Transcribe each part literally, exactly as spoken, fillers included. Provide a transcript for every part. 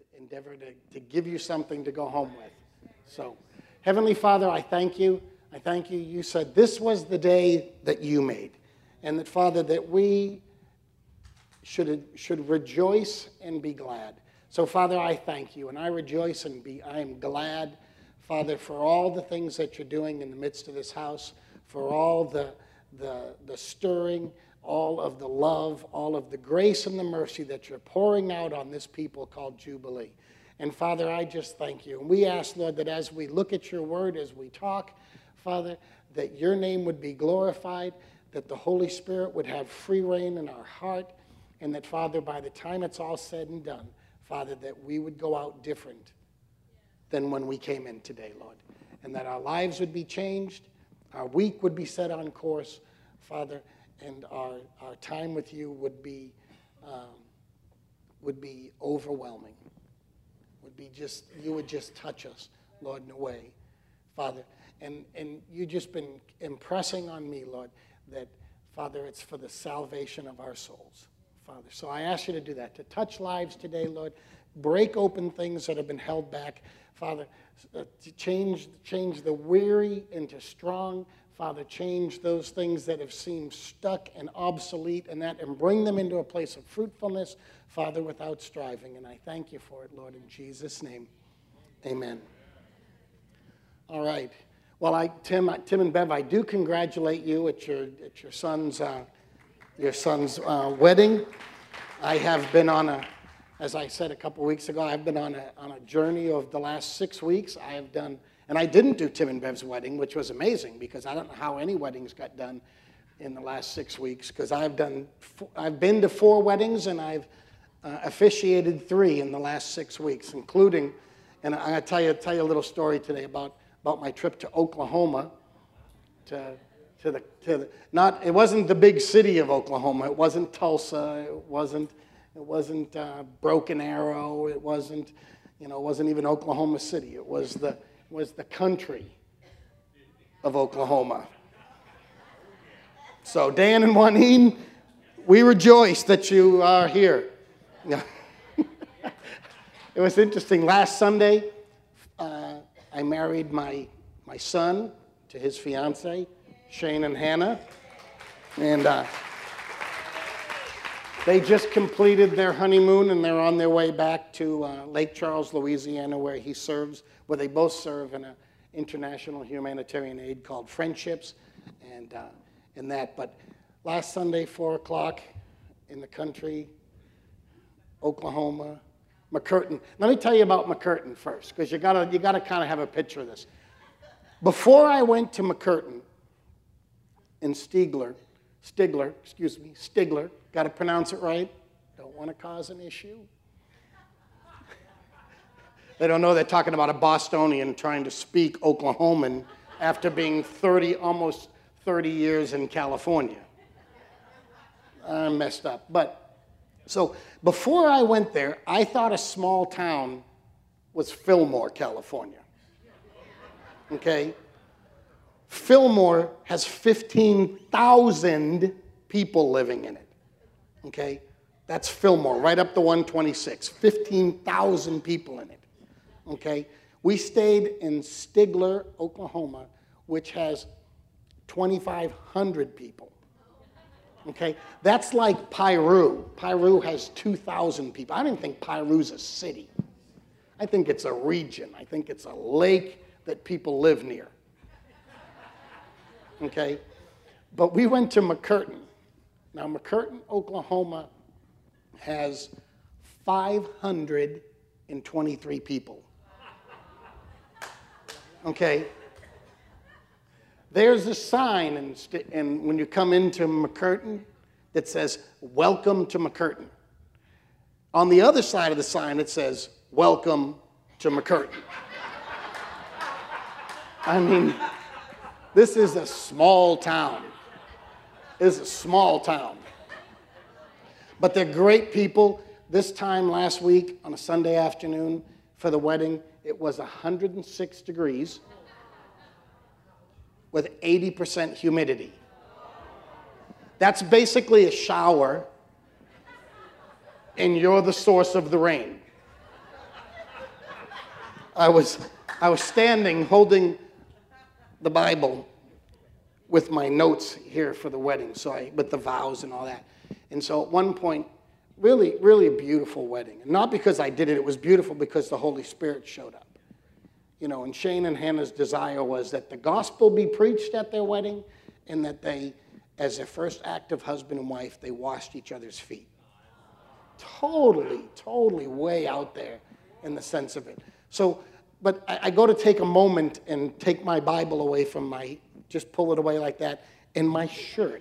endeavor to, to give you something to go home with. So, Heavenly Father, I thank you. I thank you. You said this was the day that you made. And that, Father, that we should, should rejoice and be glad. So, Father, I thank you. And I rejoice and be, I am glad, Father, for all the things that you're doing in the midst of this house, for all the, the, the stirring, all of the love, all of the grace and the mercy that you're pouring out on this people called Jubilee. And Father, I just thank you. And we ask, Lord, that as we look at your word, as we talk, Father, that your name would be glorified, that the Holy Spirit would have free reign in our heart, and that, Father, by the time it's all said and done, Father, that we would go out different than when we came in today, Lord. And that our lives would be changed, our week would be set on course, Father, and our, our time with you would be, um, would be overwhelming. Would be just, you would just touch us, Lord, in a way, Father. And, and you've just been impressing on me, Lord, that, Father, it's for the salvation of our souls, Father. So I ask you to do that, to touch lives today, Lord. Break open things that have been held back, Father, uh, to change, change the weary into strong, Father, change those things that have seemed stuck and obsolete and that, and bring them into a place of fruitfulness, Father, without striving. And I thank you for it, Lord, in Jesus' name. Amen. All right. Well, I, Tim, Tim and Bev, I do congratulate you at your at your son's uh, your son's uh, wedding. I have been on a, as I said a couple weeks ago, I've been on a on a journey of the last six weeks. I have done. And I didn't do Tim and Bev's wedding, which was amazing because I don't know how any weddings got done in the last six weeks. Because I've done, I've been to four weddings and I've uh, officiated three in the last six weeks, including, and I'm going to tell you tell you a little story today about about my trip to Oklahoma. To to the to the, not it wasn't the big city of Oklahoma. It wasn't Tulsa. It wasn't it wasn't uh, Broken Arrow. It wasn't you know it wasn't even Oklahoma City. It was the was the country of Oklahoma. So Dan and Juanine, we rejoice that you are here. It was interesting. Last Sunday, uh, I married my my son to his fiancée, Shane and Hannah, and uh, they just completed their honeymoon, and they're on their way back to uh, Lake Charles, Louisiana, where he serves, where they both serve in an international humanitarian aid called Friendships, and uh, and that. But last Sunday, four o'clock, in the country, Oklahoma, McCurtain. Let me tell you about McCurtain first, because you gotta you gotta kind of have a picture of this. Before I went to McCurtain in Stigler, Stigler, excuse me, Stigler. Got to pronounce it right. Don't want to cause an issue. They don't know they're talking about a Bostonian trying to speak Oklahoman after being thirty, almost thirty years in California. I messed up. But, so before I went there, I thought a small town was Fillmore, California. Okay? Fillmore has fifteen thousand people living in it. Okay? That's Fillmore, right up the one twenty-six. fifteen thousand people in it. Okay? We stayed in Stigler, Oklahoma, which has twenty-five hundred people. Okay? That's like Piru. Piru has two thousand people. I don't even think Piru's a city. I think it's a region. I think it's a lake that people live near. Okay? But we went to McCurtain. Now, McCurtain, Oklahoma has five hundred twenty-three people. Okay? There's a sign in, in, when you come into McCurtain that says, "Welcome to McCurtain." On the other side of the sign, it says, "Welcome to McCurtain." I mean, this is a small town. It's a small town. But they're great people. This time last week, on a Sunday afternoon for the wedding, it was one hundred six degrees with eighty percent humidity. That's basically a shower, and you're the source of the rain. I was, I was standing holding the Bible with my notes here for the wedding, so I, with the vows and all that. And so at one point, really, really a beautiful wedding. And not because I did it, it was beautiful because the Holy Spirit showed up. You know, and Shane and Hannah's desire was that the gospel be preached at their wedding, and that they, as their first act of husband and wife, they washed each other's feet. Totally, totally way out there in the sense of it. So, but I, I go to take a moment and take my Bible away from my, just pull it away like that, and my shirt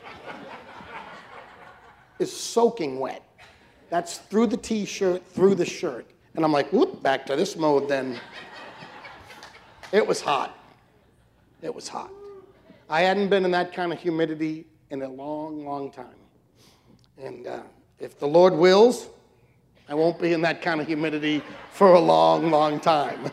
is soaking wet. That's through the T-shirt, through the shirt. And I'm like, whoop, back to this mode then. It was hot. It was hot. I hadn't been in that kind of humidity in a long, long time. And uh, if the Lord wills, I won't be in that kind of humidity for a long, long time.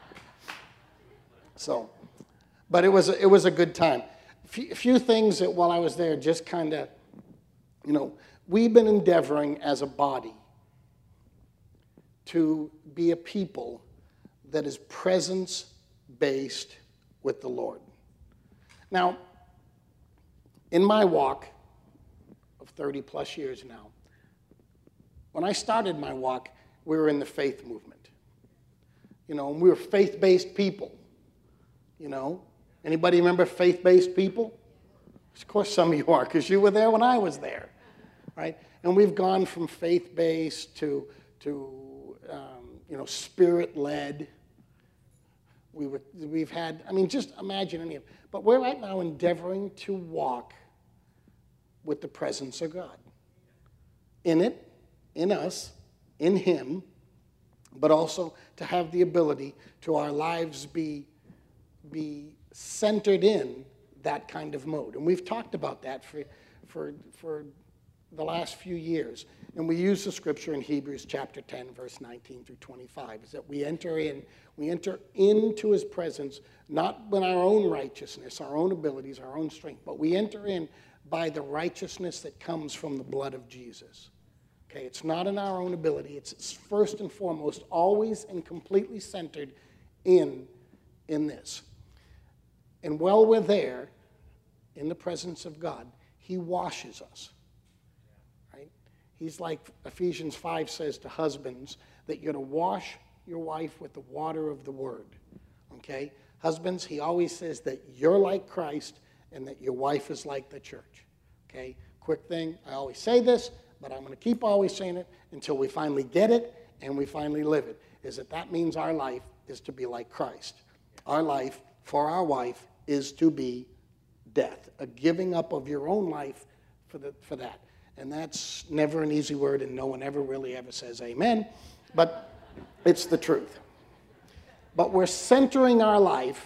So, but it was, it was a good time. A few, few things that while I was there just kind of, you know, we've been endeavoring as a body to be a people that is presence-based with the Lord. Now, in my walk of thirty plus years now, when I started my walk, we were in the faith movement. You know, and we were faith-based people. You know, anybody remember faith-based people? Of course some of you are, because you were there when I was there, right? And we've gone from faith-based to, to um, you know, spirit-led. We were, we've had, I mean, just imagine any of it. But we're right now endeavoring to walk with the presence of God. In it, in us, in Him, but also to have the ability to our lives be, be centered in that kind of mode. And we've talked about that for, for, for the last few years. And we use the scripture in Hebrews chapter ten, verse nineteen through twenty-five, is that we enter in, we enter into His presence, not in our own righteousness, our own abilities, our own strength, but we enter in by the righteousness that comes from the blood of Jesus. Okay, it's not in our own ability. It's first and foremost always and completely centered in, in this. And while we're there, in the presence of God, He washes us. Right? He's like Ephesians five says to husbands, that you're to wash your wife with the water of the word. Okay? Husbands, He always says that you're like Christ and that your wife is like the church. Okay? Quick thing, I always say this, but I'm going to keep always saying it until we finally get it and we finally live it, is that that means our life is to be like Christ. Our life for our wife is to be death, a giving up of your own life for, the, for that. And that's never an easy word, and no one ever really ever says amen, but it's the truth. But we're centering our life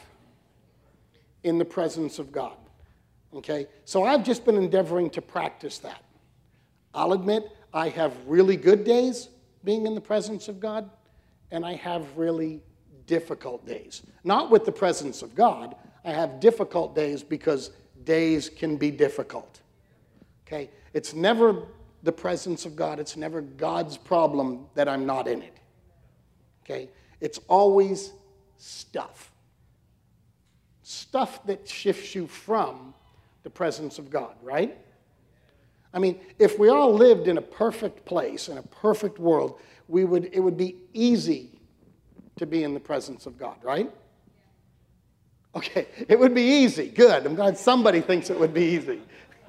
in the presence of God, okay? So I've just been endeavoring to practice that. I'll admit I have really good days being in the presence of God, and I have really difficult days. Not with the presence of God. I have difficult days because days can be difficult. Okay? It's never the presence of God. It's never God's problem that I'm not in it. Okay? It's always stuff. Stuff that shifts you from the presence of God, right? I mean, if we all lived in a perfect place, in a perfect world, we would, it would be easy to be in the presence of God, right? Okay, it would be easy. Good. I'm glad somebody thinks it would be easy.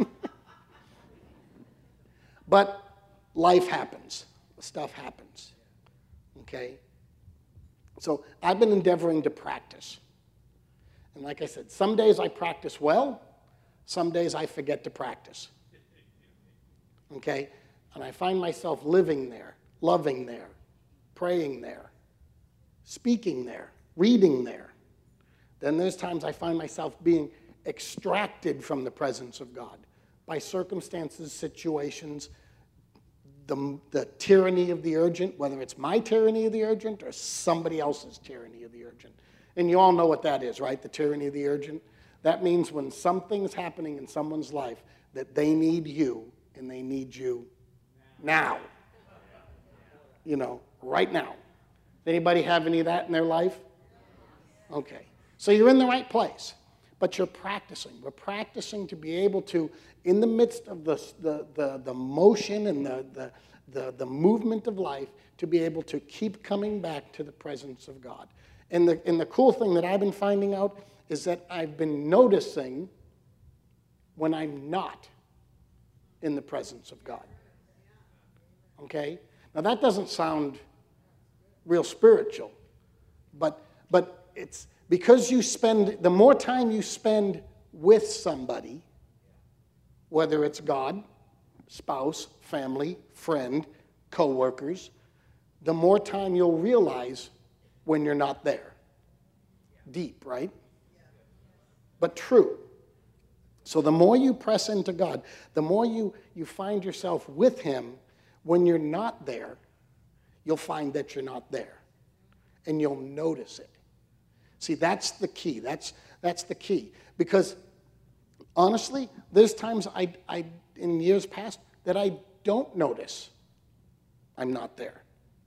But life happens. Stuff happens. Okay? So I've been endeavoring to practice. And like I said, some days I practice well. Some days I forget to practice. Okay? And I find myself living there, loving there, praying there, speaking there, reading there. Then there's times I find myself being extracted from the presence of God by circumstances, situations, the, the tyranny of the urgent, whether it's my tyranny of the urgent or somebody else's tyranny of the urgent. And you all know what that is, right? The tyranny of the urgent. That means when something's happening in someone's life that they need you and they need you now. You know, right now. Anybody have any of that in their life? Okay. So you're in the right place, but you're practicing. We're practicing to be able to, in the midst of the, the, the, the motion and the, the, the, the movement of life, to be able to keep coming back to the presence of God. And the, and the cool thing that I've been finding out is that I've been noticing when I'm not in the presence of God. Okay? Now that doesn't sound real spiritual, but but it's because you spend, the more time you spend with somebody, whether it's God, spouse, family, friend, co-workers, the more time you'll realize when you're not there. Deep, right? But true. So the more you press into God, the more you, you find yourself with him, when you're not there, you'll find that you're not there. And you'll notice it. See, that's the key. That's, that's the key. Because honestly, there's times I, I, in years past that I don't notice I'm not there.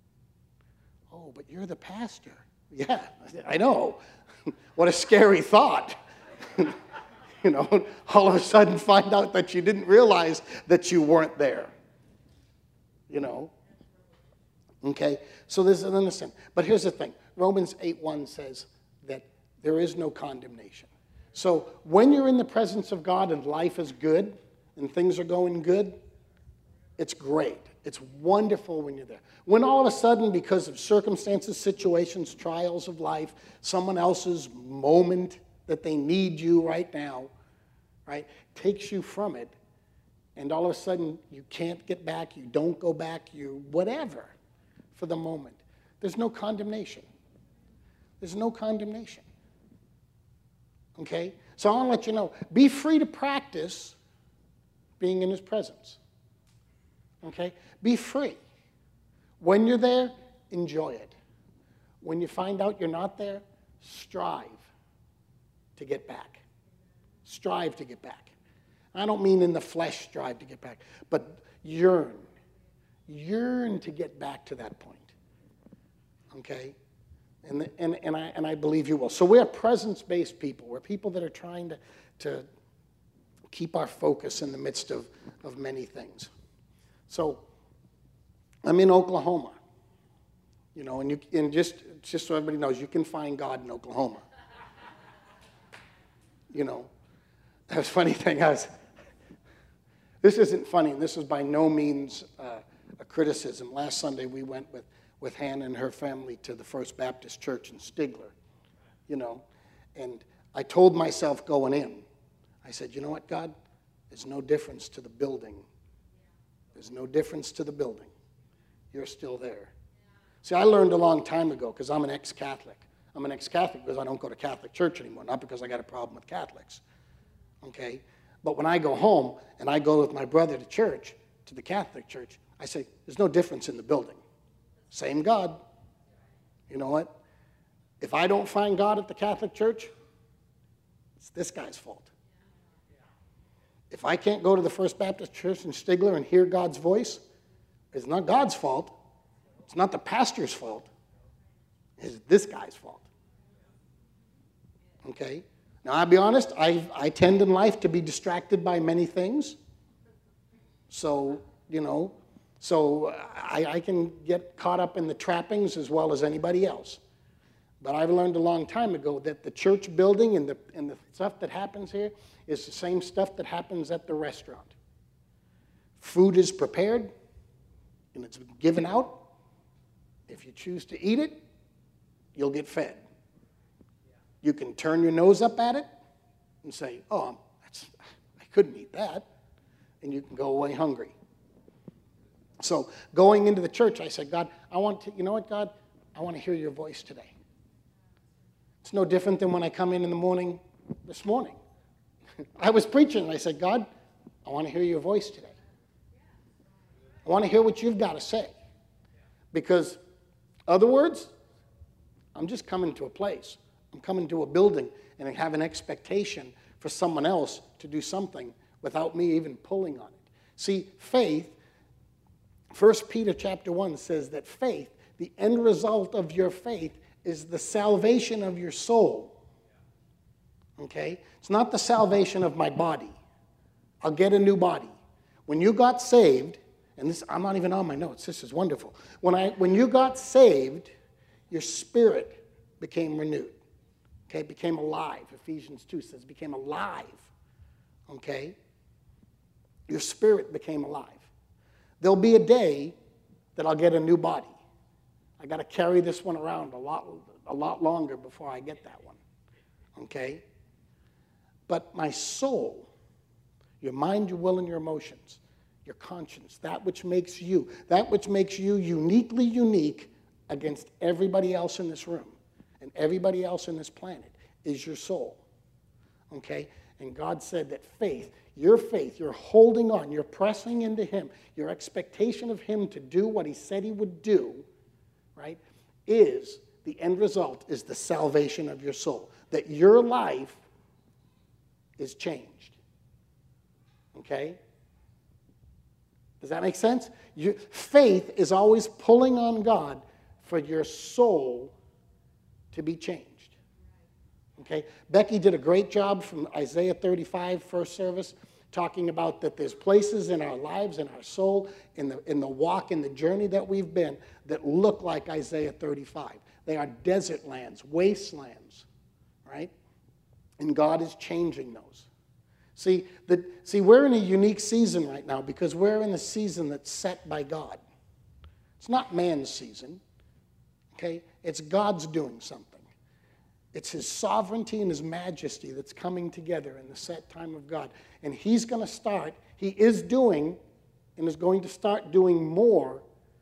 Oh, but you're the pastor. Yeah, I know. What a scary thought. You know, all of a sudden find out that you didn't realize that you weren't there. You know? Okay? So there's an understand. But here's the thing. Romans eight one says that there is no condemnation. So when you're in the presence of God and life is good and things are going good, it's great. It's wonderful when you're there. When all of a sudden, because of circumstances, situations, trials of life, someone else's moment that they need you right now, right, takes you from it, and all of a sudden you can't get back, you don't go back, you whatever for the moment. There's no condemnation. There's no condemnation. Okay? So I want to let you know, be free to practice being in his presence. Okay? Be free. When you're there, enjoy it. When you find out you're not there, strive to get back. Strive to get back. I don't mean in the flesh strive to get back, but yearn. Yearn to get back to that point. Okay? And, the, and, and, I, and I believe you will. So we're presence-based people. We're people that are trying to, to keep our focus in the midst of, of many things. So I'm in Oklahoma. You know, and, you, and just, just so everybody knows, you can find God in Oklahoma. You know, that was a funny thing. I was, this isn't funny, and this is by no means uh, a criticism. Last Sunday we went with, with Hannah and her family to the First Baptist Church in Stigler, you know, and I told myself going in, I said, you know what, God? There's no difference to the building. There's no difference to the building. You're still there. See, I learned a long time ago, because I'm an ex-Catholic. I'm an ex-Catholic because I don't go to Catholic church anymore, not because I got a problem with Catholics, okay? But when I go home and I go with my brother to church, to the Catholic church, I say, there's no difference in the building. Same God. You know what? If I don't find God at the Catholic church, it's this guy's fault. If I can't go to the First Baptist Church in Stigler and hear God's voice, it's not God's fault. It's not the pastor's fault. It's this guy's fault. Okay? Now, I'll be honest, I, I tend in life to be distracted by many things. So, you know, so I, I can get caught up in the trappings as well as anybody else. But I've learned a long time ago that the church building and the, and the stuff that happens here is the same stuff that happens at the restaurant. Food is prepared, and it's given out. If you choose to eat it, you'll get fed. You can turn your nose up at it and say, oh, that's, I couldn't eat that. And you can go away hungry. So going into the church, I said, God, I want to, you know what, God? I want to hear your voice today. It's no different than when I come in in the morning this morning. I was preaching, and I said, God, I want to hear your voice today. I want to hear what you've got to say. Because, other words, I'm just coming to a place. I'm coming to a building, and I have an expectation for someone else to do something without me even pulling on it. See, faith, First Peter chapter one says that faith the end result of your faith is the salvation of your soul. Okay? It's not the salvation of my body. I'll get a new body. When you got saved, and this, I'm not even on my notes. This is wonderful. When, I, when you got saved, your spirit became renewed. Okay? It became alive. Ephesians two says became alive. Okay? Your spirit became alive. There'll be a day that I'll get a new body. I got to carry this one around a lot, a lot longer before I get that one. Okay? But my soul, your mind, your will, and your emotions, your conscience, that which makes you, that which makes you uniquely unique against everybody else in this room and everybody else in this planet is your soul. Okay? And God said that faith, your faith, you're holding on, you're pressing into Him, your expectation of Him to do what He said He would do, right, is the end result is the salvation of your soul. That your life is changed. Okay? Does that make sense? You, faith is always pulling on God for your soul to be changed. Okay? Becky did a great job from Isaiah thirty-five, first service, talking about that there's places in our lives, in our soul, in the, in the walk, in the journey that we've been that look like Isaiah thirty-five. They are desert lands, wastelands, right? And God is changing those. See, the, see, we're in a unique season right now because we're in a season that's set by God. It's not man's season, okay? It's God's doing something. It's His sovereignty and His majesty that's coming together in the set time of God. And He's going to start, He is doing, and is going to start doing more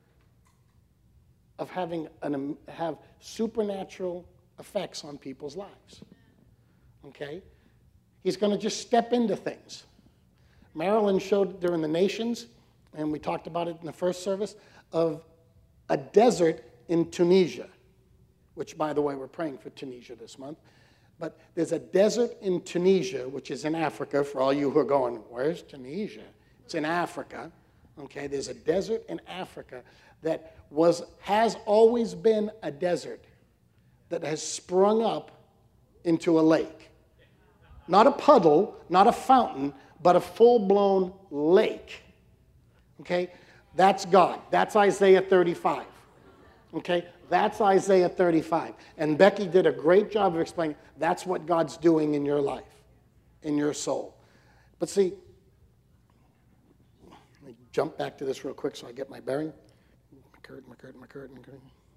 of having an, have supernatural effects on people's lives. Okay? He's going to just step into things. Marilyn showed during the nations, and we talked about it in the first service, of a desert in Tunisia, which, by the way, we're praying for Tunisia this month. But there's a desert in Tunisia, which is in Africa, for all you who are going, where's Tunisia? It's in Africa. Okay, there's a desert in Africa that was, has always been a desert that has sprung up into a lake. Not a puddle, not a fountain, but a full-blown lake. Okay? That's God. That's Isaiah thirty-five. Okay? That's Isaiah thirty-five. And Becky did a great job of explaining that's what God's doing in your life, in your soul. But see, let me jump back to this real quick so I get my bearing. My curtain, my curtain, my curtain, my curtain.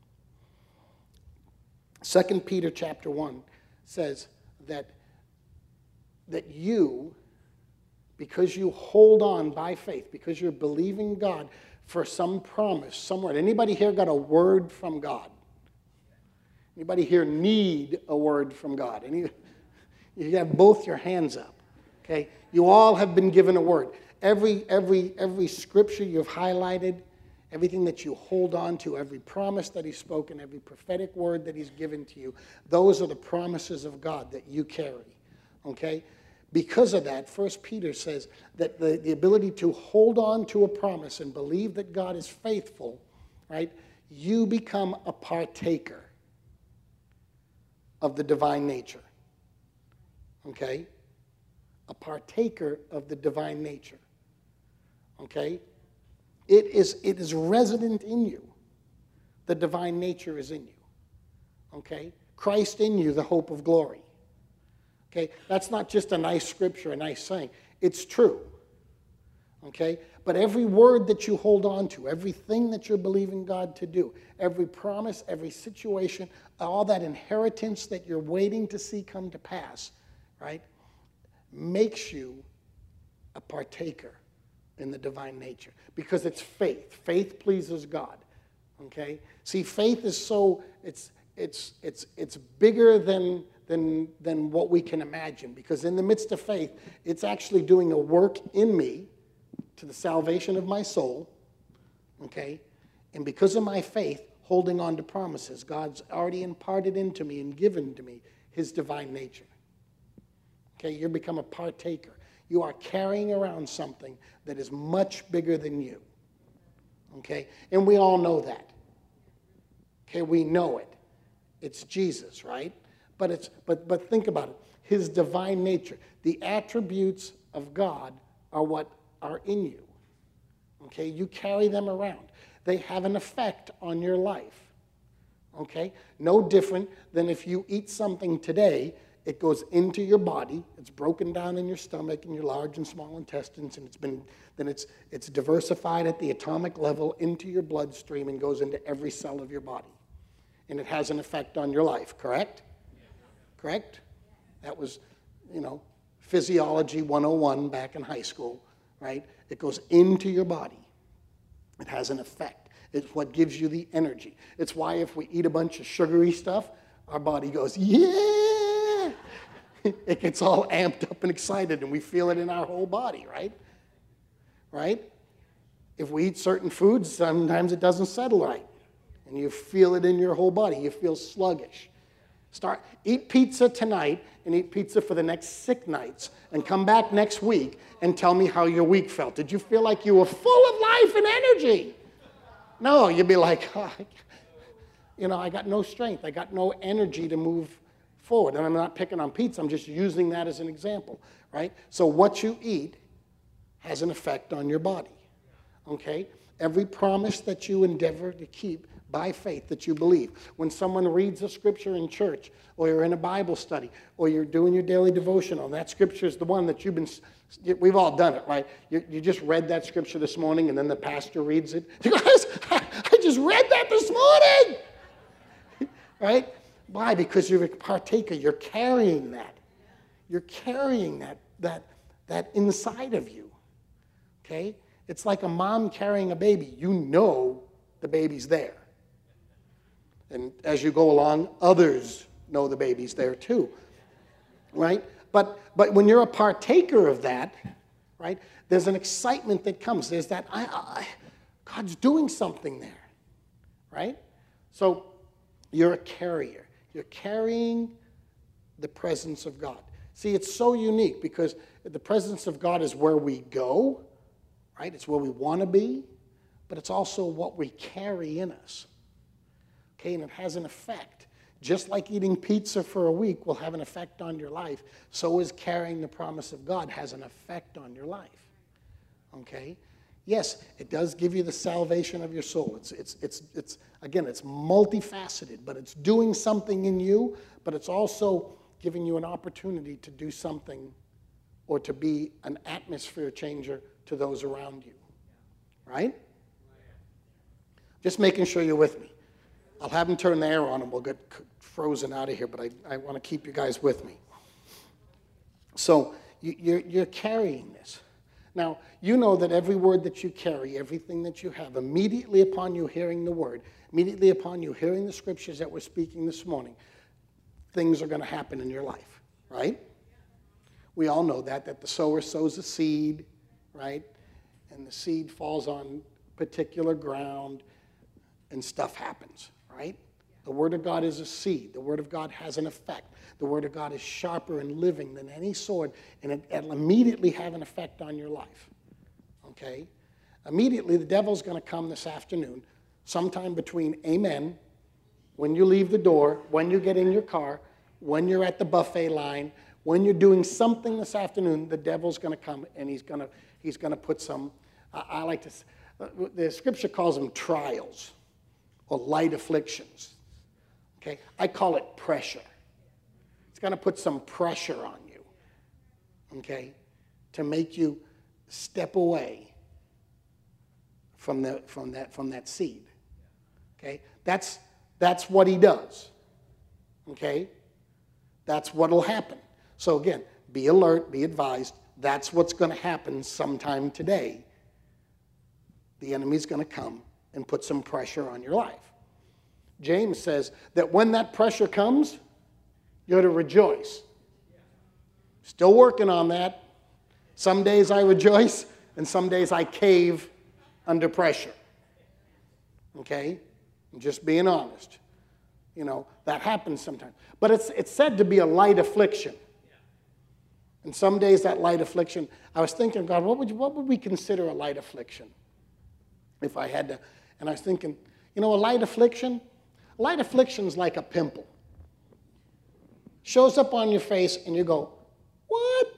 Second Peter chapter one says that, that you, because you hold on by faith, because you're believing God for some promise, some word. Anybody here got a word from God? Anybody here need a word from God? Any, you have both your hands up, okay? You all have been given a word. Every, every, every scripture you've highlighted, everything that you hold on to, every promise that He's spoken, every prophetic word that He's given to you, those are the promises of God that you carry, okay? Because of that, First Peter says that the, the ability to hold on to a promise and believe that God is faithful, right, you become a partaker of the divine nature. Okay? A partaker of the divine nature. Okay? It is, it is resident in you. The divine nature is in you. Okay? Christ in you, the hope of glory. Okay? That's not just a nice scripture, a nice saying. It's true. Okay? But every word that you hold on to, everything that you're believing God to do, every promise, every situation, all that inheritance that you're waiting to see come to pass, right, makes you a partaker in the divine nature. Because it's faith. Faith pleases God. Okay? See, faith is so, it's it's it's it's bigger than than than what we can imagine. Because in the midst of faith, it's actually doing a work in me to the salvation of my soul. Okay? And because of my faith, holding on to promises, God's already imparted into me and given to me His divine nature. Okay? You become a partaker. You are carrying around something that is much bigger than you. Okay? And we all know that. Okay, we know it. It's Jesus, right? But it's but but think about it. His divine nature, the attributes of God are what are in you. Okay, you carry them around. They have an effect on your life. Okay, no different than if you eat something today, it goes into your body, it's broken down in your stomach and your large and small intestines, and it's been then it's it's diversified at the atomic level into your bloodstream and goes into every cell of your body. And it has an effect on your life, correct? Correct? That was, you know, physiology one oh one back in high school, right? It goes into your body. It has an effect. It's what gives you the energy. It's why if we eat a bunch of sugary stuff, our body goes, yeah! It gets all amped up and excited, and we feel it in our whole body, right? Right? If we eat certain foods, sometimes it doesn't settle right. And you feel it in your whole body. You feel sluggish. Start, eat pizza tonight and eat pizza for the next six nights and come back next week and tell me how your week felt. Did you feel like you were full of life and energy? No, you'd be like, oh, you know, I got no strength. I got no energy to move forward. And I'm not picking on pizza. I'm just using that as an example, right? So what you eat has an effect on your body, okay? Every promise that you endeavor to keep by faith that you believe. When someone reads a scripture in church, or you're in a Bible study, or you're doing your daily devotional, that scripture is the one that you've been, we've all done it, right? You, you just read that scripture this morning, and then the pastor reads it. You guys, I just read that this morning! Right? Why? Because you're a partaker. You're carrying that. You're carrying that, that, that inside of you. Okay? It's like a mom carrying a baby. You know the baby's there. And as you go along, others know the baby's there too, right? But but when you're a partaker of that, right, there's an excitement that comes. There's that, I, I, God's doing something there, right? So you're a carrier. You're carrying the presence of God. See, it's so unique because the presence of God is where we go, right? It's where we want to be, but it's also what we carry in us. Okay, and it has an effect. Just like eating pizza for a week will have an effect on your life, so is carrying the promise of God has an effect on your life. Okay? Yes, it does give you the salvation of your soul. It's, it's, it's, it's again, it's multifaceted, but it's doing something in you, but it's also giving you an opportunity to do something or to be an atmosphere changer to those around you. Right? Just making sure you're with me. I'll have them turn the air on and we'll get frozen out of here, but I, I want to keep you guys with me. So you, you're, you're carrying this. Now, you know that every word that you carry, everything that you have, immediately upon you hearing the word, immediately upon you hearing the scriptures that we're speaking this morning, things are going to happen in your life, right? We all know that, that the sower sows a seed, right? And the seed falls on particular ground and stuff happens. Right? The Word of God is a seed. The Word of God has an effect. The Word of God is sharper and living than any sword, and it, it'll immediately have an effect on your life. Okay? Immediately, the devil's going to come this afternoon, sometime between amen, when you leave the door, when you get in your car, when you're at the buffet line, when you're doing something this afternoon, the devil's going to come, and he's going to he's going to put some, I, I like to, the Scripture calls them trials. Or light afflictions. Okay? I call it pressure. It's going to put some pressure on you. Okay? To make you step away from the from that from that seed. Okay? That's that's what he does. Okay? That's what'll happen. So again, be alert, be advised. That's what's going to happen sometime today. The enemy's going to come and put some pressure on your life. James says that when that pressure comes, you're to rejoice. Still working on that. Some days I rejoice, and some days I cave under pressure. Okay? I'm just being honest. You know, that happens sometimes. But it's, it's said to be a light affliction. And some days that light affliction, I was thinking, God, what would, you, what would we consider a light affliction? If I had to, and I was thinking, you know, a light affliction, Light affliction is like a pimple. Shows up on your face and you go, what?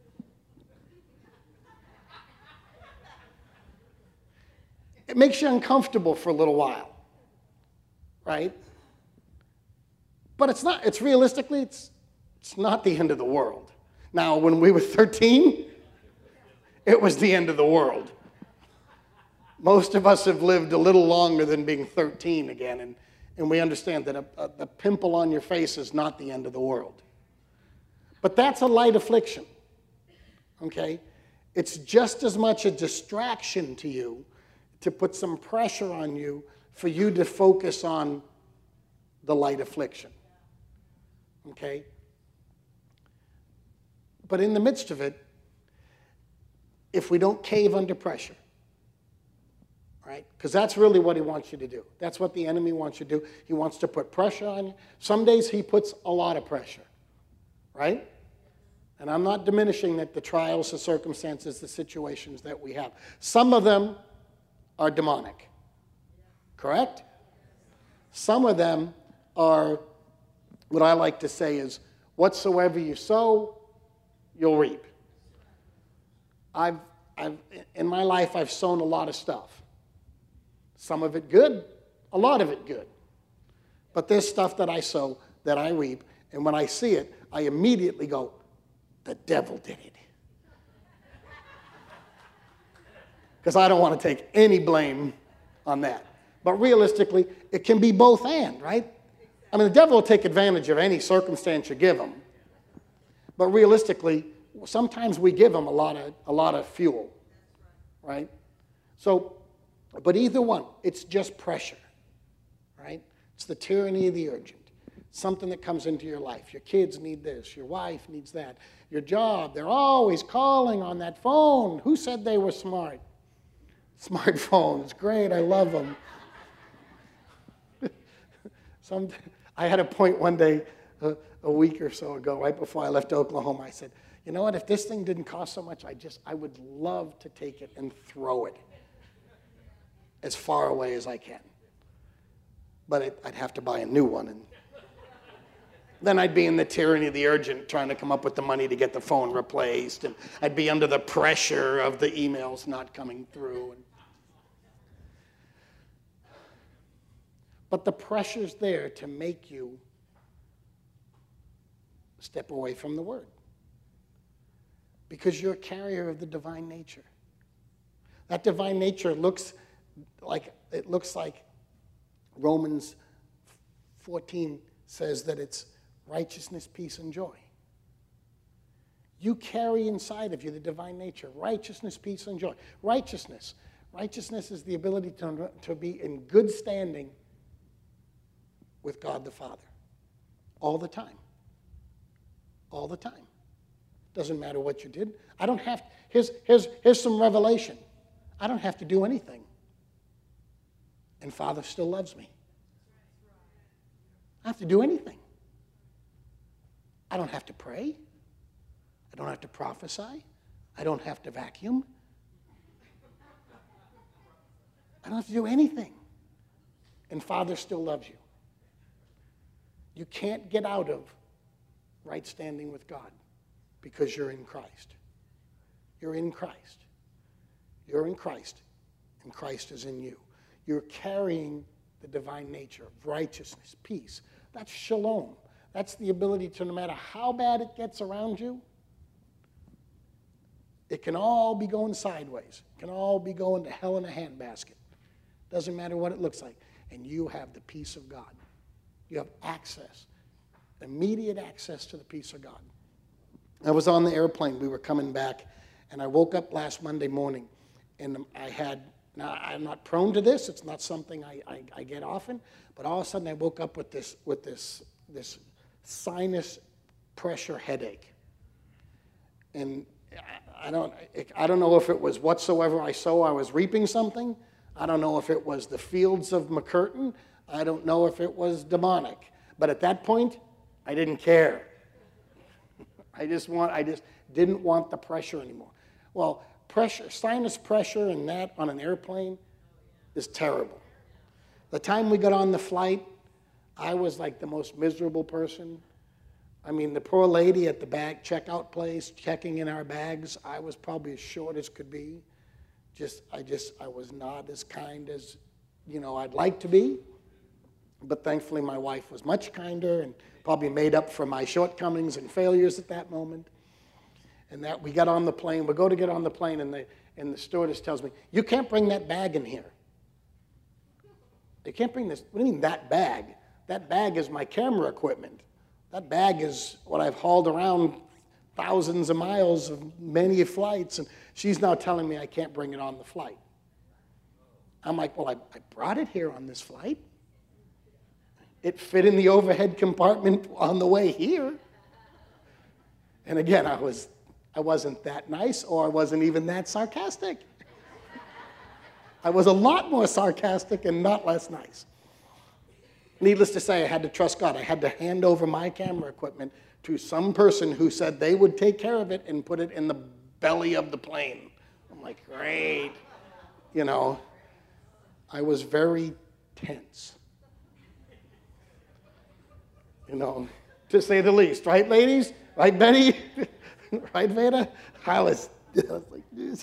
It makes you uncomfortable for a little while, right? But it's not, it's realistically, it's, it's not the end of the world. Now, when we were thirteen, it was the end of the world. Most of us have lived a little longer than being thirteen again, and, and we understand that a, a, the pimple on your face is not the end of the world. But that's a light affliction, okay? It's just as much a distraction to you to put some pressure on you for you to focus on the light affliction, okay? But in the midst of it, if we don't cave under pressure, right? Because that's really what he wants you to do. That's what the enemy wants you to do. He wants to put pressure on you. Some days he puts a lot of pressure, right? And I'm not diminishing that the trials, the circumstances, the situations that we have. Some of them are demonic, correct? Some of them are, what I like to say is, whatsoever you sow, you'll reap. I've, I've, in my life, I've sown a lot of stuff. Some of it good, a lot of it good. But there's stuff that I sow that I reap, and when I see it, I immediately go, the devil did it. Because I don't want to take any blame on that. But realistically, it can be both and, right? I mean, the devil will take advantage of any circumstance you give him. But realistically, sometimes we give him a lot of, a lot of fuel, right? So, but either one, it's just pressure, right? It's the tyranny of the urgent. Something that comes into your life. Your kids need this. Your wife needs that. Your job, they're always calling on that phone. Who said they were smart? Smartphones, great, I love them. Some, I had a point one day, uh, a week or so ago, right before I left Oklahoma, I said, you know what, if this thing didn't cost so much, I just, I would love to take it and throw it as far away as I can. But it, I'd have to buy a new one, and then I'd be in the tyranny of the urgent trying to come up with the money to get the phone replaced, and I'd be under the pressure of the emails not coming through. But the pressure's there to make you step away from the Word, because you're a carrier of the divine nature. That divine nature looks like, it looks like Romans fourteen says that it's righteousness, peace, and joy. You carry inside of you the divine nature, righteousness, peace, and joy. Righteousness. Righteousness is the ability to, to be in good standing with God the Father. All the time. All the time. Doesn't matter what you did. I don't have, here's, here's, here's some revelation. I don't have to do anything. And Father still loves me. I don't have to do anything. I don't have to pray. I don't have to prophesy. I don't have to vacuum. I don't have to do anything. And Father still loves you. You can't get out of right standing with God because you're in Christ. You're in Christ. You're in Christ, and Christ is in you. You're carrying the divine nature of righteousness, peace. That's shalom. That's the ability to, no matter how bad it gets around you, it can all be going sideways. It can all be going to hell in a handbasket. Doesn't matter what it looks like. And you have the peace of God. You have access, immediate access to the peace of God. I was on the airplane. We were coming back, and I woke up last Monday morning, and I had, now I'm not prone to this. It's not something I, I, I get often, but all of a sudden I woke up with this, with this, this sinus pressure headache. And I don't, I don't know if it was whatsoever I sow, I was reaping something. I don't know if it was the fields of McCurtain. I don't know if it was demonic. But at that point, I didn't care. I just want, I just didn't want the pressure anymore. Well, pressure, sinus pressure and that on an airplane is terrible. The time we got on the flight, I was like the most miserable person. I mean, the poor lady at the bag checkout place checking in our bags, I was probably as short as could be. Just, I just, I was not as kind as, you know, I'd like to be. But thankfully, my wife was much kinder and probably made up for my shortcomings and failures at that moment. And that we got on the plane. We go to get on the plane, and the, and the stewardess tells me, you can't bring that bag in here. You can't bring this. What do you mean, that bag? That bag is my camera equipment. That bag is what I've hauled around thousands of miles of many flights, and she's now telling me I can't bring it on the flight. I'm like, well, I, I brought it here on this flight. It fit in the overhead compartment on the way here. And again, I, was, I wasn't that nice, or I wasn't even that sarcastic. I was a lot more sarcastic and not less nice. Needless to say, I had to trust God. I had to hand over my camera equipment to some person who said they would take care of it and put it in the belly of the plane. I'm like, great. You know, I was very tense. You know, to say the least. Right, ladies? Right, Betty? Right, Veda? I was, I was like, Jesus.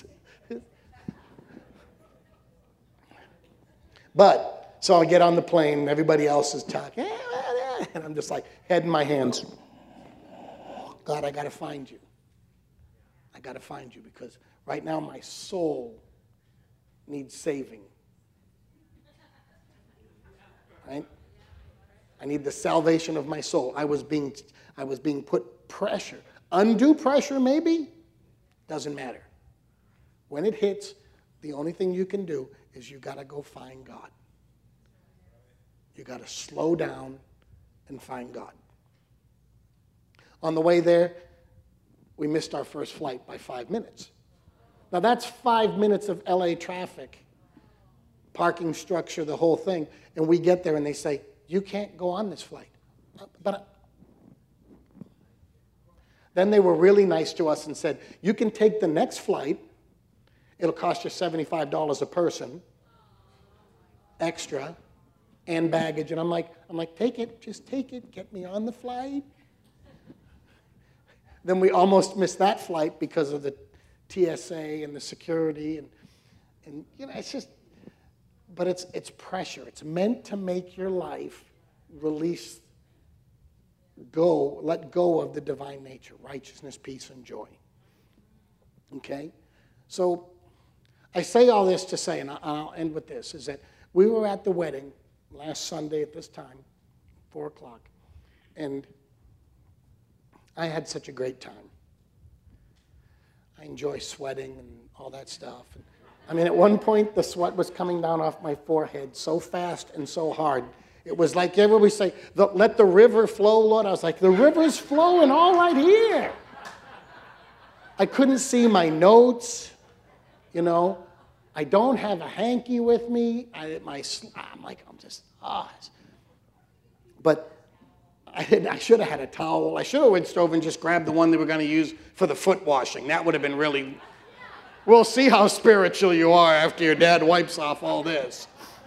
But, so I get on the plane, and everybody else is talking, and I'm just like, head in my hands. God, I got to find you. I got to find you, because right now my soul needs saving. Right? I need the salvation of my soul. I was being, I was being put pressure. Undue pressure, maybe? Doesn't matter. When it hits, the only thing you can do is you got to go find God. You got to slow down and find God. On the way there, we missed our first flight by five minutes. Now that's five minutes of L A traffic, parking structure, the whole thing. And we get there and they say, you can't go on this flight. But then they were really nice to us and said, you can take the next flight. It'll cost you seventy-five dollars a person, extra, and baggage. And I'm like, I'm like, take it, just take it, get me on the flight. Then we almost missed that flight because of the T S A and the security. And, and you know, it's just, but it's, it's pressure. It's meant to make your life release, go, let go of the divine nature, righteousness, peace, and joy. Okay? So I say all this to say, and I'll end with this, is that we were at the wedding last Sunday at this time, four o'clock, and I had such a great time. I enjoy sweating and all that stuff. And, I mean, at one point, the sweat was coming down off my forehead so fast and so hard. It was like everybody say, let the river flow, Lord. I was like, the river's flowing all right here. I couldn't see my notes, you know. I don't have a hanky with me. I, my, I'm like, I'm just, ah. Oh. But I, didn't, I should have had a towel. I should have went stove and just grabbed the one they were going to use for the foot washing. That would have been really, we'll see how spiritual you are after your dad wipes off all this.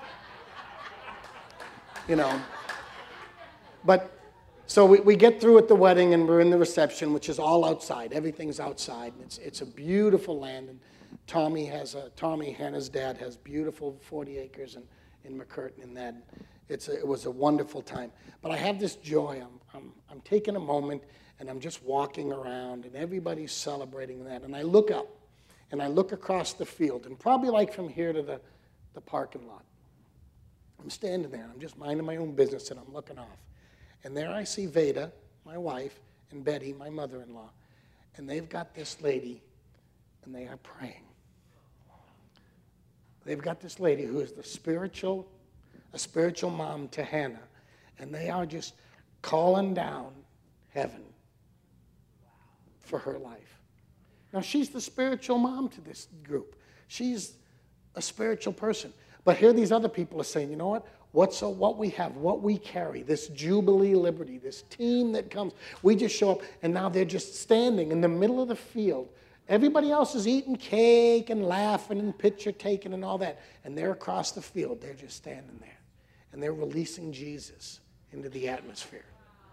You know. But, so we, we get through at the wedding and we're in the reception, which is all outside. Everything's outside. It's, it's a beautiful land. And Tommy has a, Tommy, Hannah's dad, has beautiful forty acres in, in McCurtain, and that it's a, it was a wonderful time. But I have this joy. I'm, I'm, I'm taking a moment, and I'm just walking around, and everybody's celebrating that. And I look up, and I look across the field, and probably like from here to the, the parking lot. I'm standing there. I'm just minding my own business, and I'm looking off. And there I see Veda, my wife, and Betty, my mother-in-law. And they've got this lady, and they are praying. They've got this lady who is the spiritual, a spiritual mom to Hannah, and they are just calling down heaven for her life. Now, she's the spiritual mom to this group. She's a spiritual person. But here these other people are saying, you know what? What's so what we have, what we carry, this Jubilee Liberty, this team that comes, we just show up, and now they're just standing in the middle of the field. Everybody else is eating cake and laughing and picture taking and all that. And they're across the field. They're just standing there. And they're releasing Jesus into the atmosphere.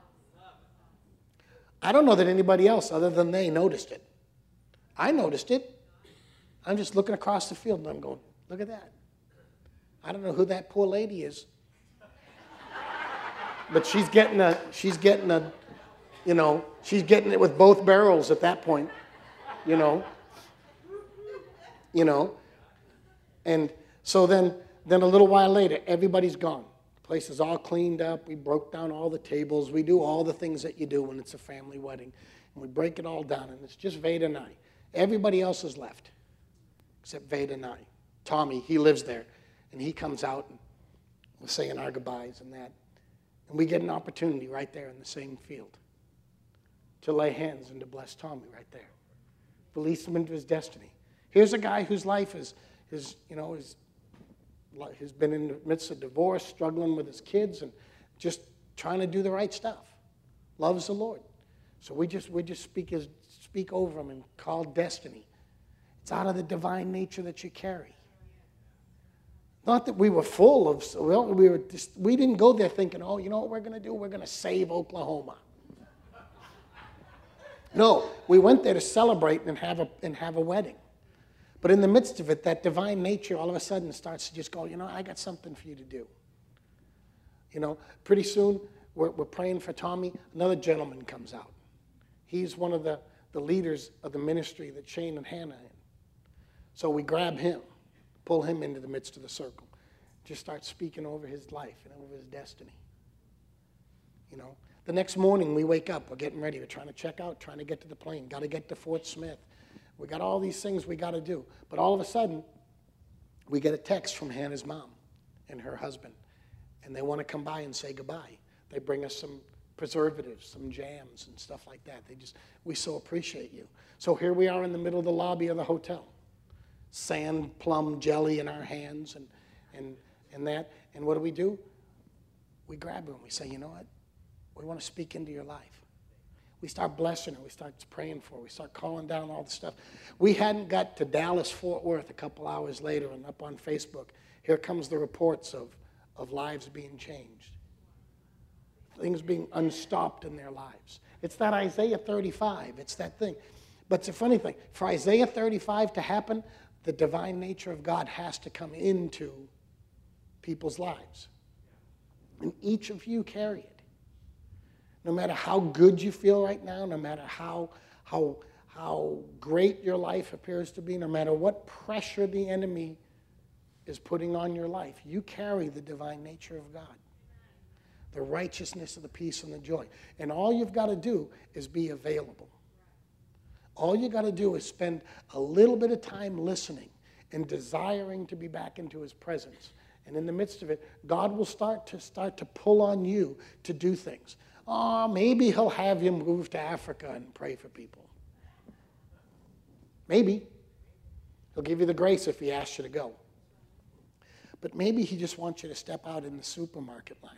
I don't know that anybody else other than they noticed it. I noticed it. I'm just looking across the field and I'm going, look at that. I don't know who that poor lady is. But she's getting a, she's getting a, you know, she's getting it with both barrels at that point, you know. You know. And so then, then a little while later, everybody's gone. The place is all cleaned up. We broke down all the tables. We do all the things that you do when it's a family wedding. And we break it all down, and it's just Veda and I. Everybody else is left, except Veda and I. Tommy, he lives there, and he comes out, and we're saying our goodbyes and that. And we get an opportunity right there in the same field to lay hands and to bless Tommy right there. Release him into his destiny. Here's a guy whose life is, is you know, is, has been in the midst of divorce, struggling with his kids, and just trying to do the right stuff. Loves the Lord. So we just we just speak his, speak over him and call destiny. It's out of the divine nature that you carry. Not that we were full of, well, we were just, we didn't go there thinking, oh, you know what we're going to do? We're going to save Oklahoma. No, we went there to celebrate and have a and have a wedding. But in the midst of it, that divine nature all of a sudden starts to just go, you know, I got something for you to do. You know, pretty soon we're, we're praying for Tommy. Another gentleman comes out. He's one of the, the leaders of the ministry that Shane and Hannah are in. So we grab him, pull him into the midst of the circle, just start speaking over his life and over his destiny. You know, the next morning we wake up, we're getting ready, we're trying to check out, trying to get to the plane, got to get to Fort Smith. We got all these things we got to do. But all of a sudden, we get a text from Hannah's mom and her husband, and they want to come by and say goodbye. They bring us some preservatives, some jams and stuff like that. They just, we so appreciate you. So here we are in the middle of the lobby of the hotel. Sand, plum, jelly in our hands and, and, and that. And what do we do? We grab her and we say, you know what? We want to speak into your life. We start blessing her. We start praying for her. We start calling down all the stuff. We hadn't got to Dallas, Fort Worth a couple hours later, and up on Facebook, here comes the reports of, of lives being changed. Things being unstopped in their lives. It's that Isaiah thirty-five. It's that thing. But it's a funny thing. For Isaiah thirty-five to happen, the divine nature of God has to come into people's lives. And each of you carry it. No matter how good you feel right now, no matter how, how, how great your life appears to be, no matter what pressure the enemy is putting on your life, you carry the divine nature of God. The righteousness of the peace and the joy. And all you've got to do is be available. All you got to do is spend a little bit of time listening and desiring to be back into his presence. And in the midst of it, God will start to start to pull on you to do things. Oh, maybe he'll have you move to Africa and pray for people. Maybe. He'll give you the grace if he asks you to go. But maybe he just wants you to step out in the supermarket line.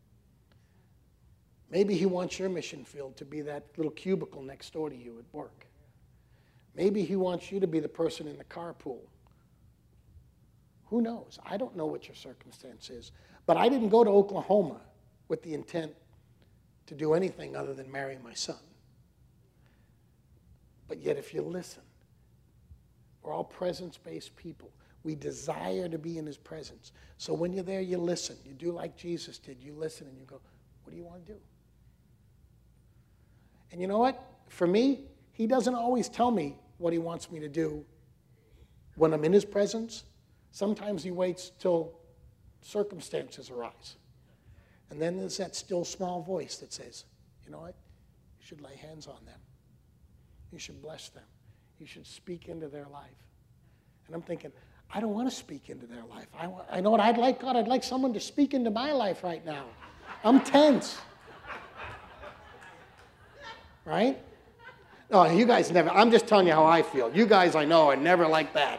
Maybe he wants your mission field to be that little cubicle next door to you at work. Maybe he wants you to be the person in the carpool. Who knows? I don't know what your circumstance is. But I didn't go to Oklahoma with the intent to do anything other than marry my son. But yet if you listen, we're all presence-based people. We desire to be in his presence. So when you're there, you listen. You do like Jesus did. You listen and you go, what do you want to do? And you know what? For me, he doesn't always tell me what he wants me to do when I'm in his presence. Sometimes he waits till circumstances arise. And then there's that still small voice that says, you know what? You should lay hands on them. You should bless them. You should speak into their life. And I'm thinking, I don't want to speak into their life. I, want, I know what I'd like, God. I'd like someone to speak into my life right now. I'm tense. Right? No, you guys never, I'm just telling you how I feel. You guys I know are never like that.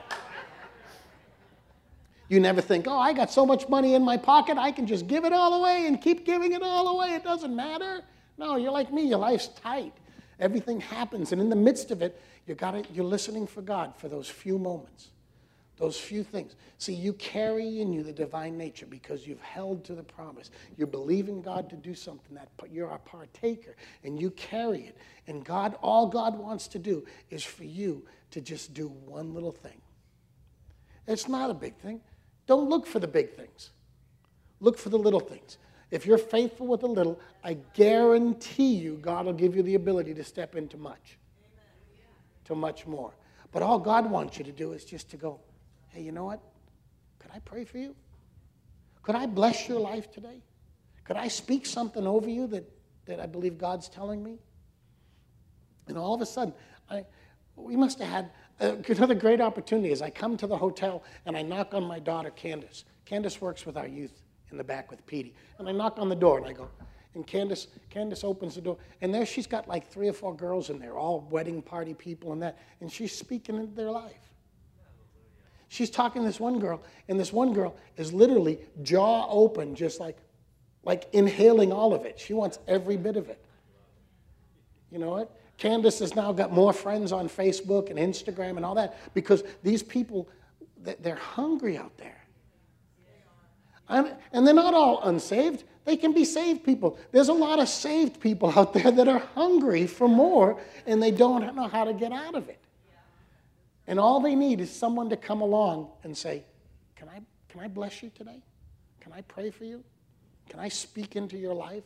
You never think, oh, I got so much money in my pocket, I can just give it all away and keep giving it all away. It doesn't matter. No, you're like me. Your life's tight. Everything happens. And in the midst of it, you got it, you're listening for God for those few moments. Those few things. See, you carry in you the divine nature because you've held to the promise. You're believing God to do something that you're a partaker, and you carry it. And God, all God wants to do is for you to just do one little thing. It's not a big thing. Don't look for the big things. Look for the little things. If you're faithful with the little, I guarantee you God will give you the ability to step into much, to much more. But all God wants you to do is just to go, hey, you know what? Could I pray for you? Could I bless your life today? Could I speak something over you that, that I believe God's telling me? And all of a sudden, I, we must have had uh, another great opportunity as I come to the hotel and I knock on my daughter, Candace. Candace works with our youth in the back with Petey. And I knock on the door and I go, and Candace, Candace opens the door. And there she's got like three or four girls in there, all wedding party people and that. And she's speaking into their life. She's talking to this one girl, and this one girl is literally jaw open, just like, like inhaling all of it. She wants every bit of it. You know what? Candace has now got more friends on Facebook and Instagram and all that because these people, they're hungry out there. And they're not all unsaved. They can be saved people. There's a lot of saved people out there that are hungry for more, and they don't know how to get out of it. And all they need is someone to come along and say, can I, can I bless you today? Can I pray for you? Can I speak into your life?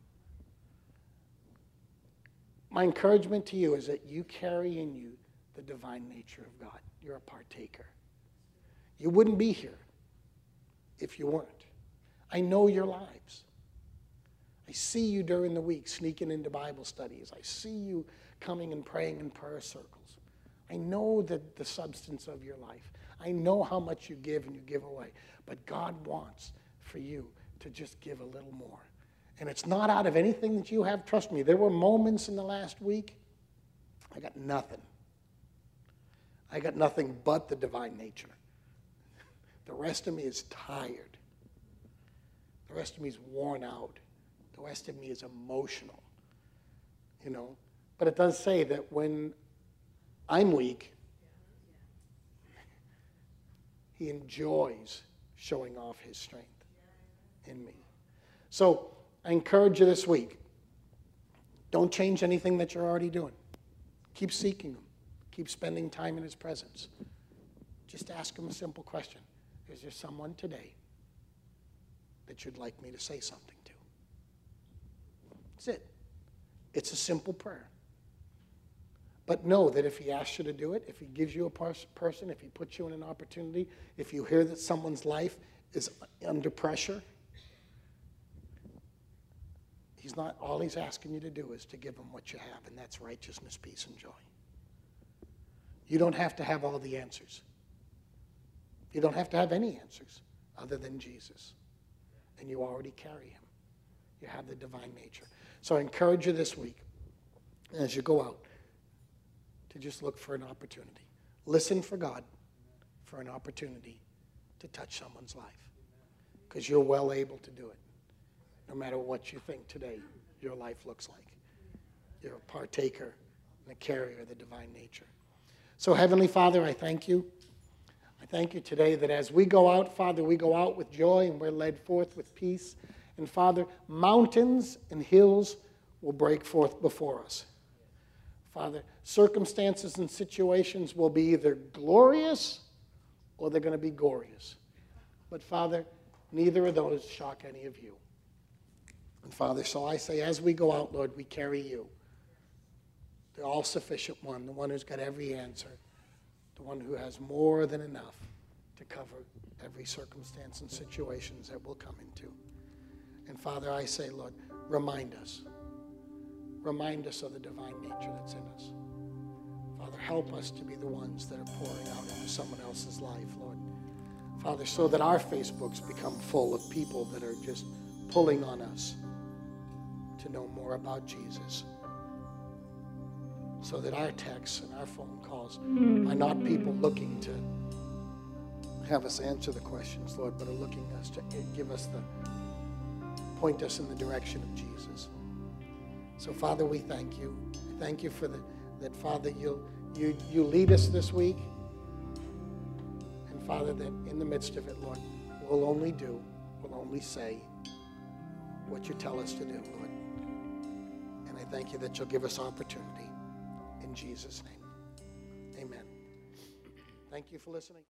My encouragement to you is that you carry in you the divine nature of God. You're a partaker. You wouldn't be here if you weren't. I know your lives. I see you during the week sneaking into Bible studies. I see you coming and praying in prayer circles. I know the, the substance of your life. I know how much you give and you give away. But God wants for you to just give a little more. And it's not out of anything that you have. Trust me, there were moments in the last week, I got nothing. I got nothing but the divine nature. The rest of me is tired. The rest of me is worn out. The rest of me is emotional. You know, but it does say that when I'm weak, he enjoys showing off his strength in me. So I encourage you this week, don't change anything that you're already doing. Keep seeking him. Keep spending time in his presence. Just ask him a simple question. Is there someone today that you'd like me to say something to? That's it. It's a simple prayer. But know that if he asks you to do it, if he gives you a pers- person, if he puts you in an opportunity, if you hear that someone's life is under pressure, he's not, all he's asking you to do is to give him what you have, and that's righteousness, peace, and joy. You don't have to have all the answers. You don't have to have any answers other than Jesus. And you already carry him. You have the divine nature. So I encourage you this week, as you go out, to just look for an opportunity. Listen for God for an opportunity to touch someone's life. Because you're well able to do it. No matter what you think today your life looks like. You're a partaker and a carrier of the divine nature. So Heavenly Father, I thank you. I thank you today that as we go out, Father, we go out with joy and we're led forth with peace. And Father, mountains and hills will break forth before us. Father, circumstances and situations will be either glorious or they're going to be glorious. But Father, neither of those shock any of you. And Father, so I say, as we go out, Lord, we carry you. The all-sufficient one, the one who's got every answer, the one who has more than enough to cover every circumstance and situations that we'll come into. And Father, I say, Lord, remind us. Remind us of the divine nature that's in us. Father, help us to be the ones that are pouring out into someone else's life, Lord. Father, so that our Facebooks become full of people that are just pulling on us to know more about Jesus. So that our texts and our phone calls are not people looking to have us answer the questions, Lord, but are looking us to give us the, point us in the direction of Jesus. So, Father, we thank you. Thank you for the, that, Father, you you you lead us this week. And And Father, that in the midst of it, Lord, we'll only do, we'll only say what you tell us to do, Lord. And I thank you that you'll give us opportunity. In Jesus' name, amen. Thank you for listening.